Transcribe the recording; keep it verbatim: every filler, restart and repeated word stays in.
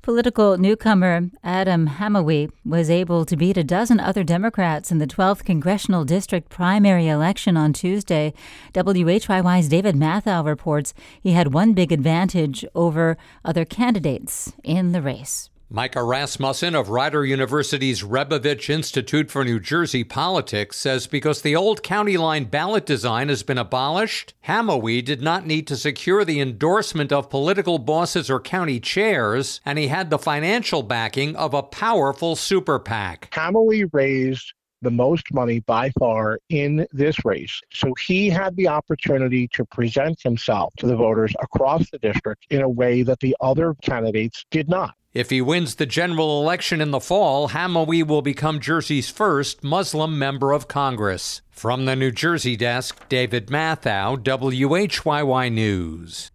Political newcomer Adam Hamawi was able to beat a dozen other Democrats in the twelfth Congressional District primary election on Tuesday. W H Y Y's David Mathau reports he had one big advantage over other candidates in the race. Micah Rasmussen of Rider University's Rebovich Institute for New Jersey Politics says because the old county line ballot design has been abolished, Hamawi did not need to secure the endorsement of political bosses or county chairs, and he had the financial backing of a powerful super PAC. Hamawi raised the most money by far in this race. So he had the opportunity to present himself to the voters across the district in a way that the other candidates did not. If he wins the general election in the fall, Hamawi will become Jersey's first Muslim member of Congress. From the New Jersey desk, David Mathau, W H Y Y News.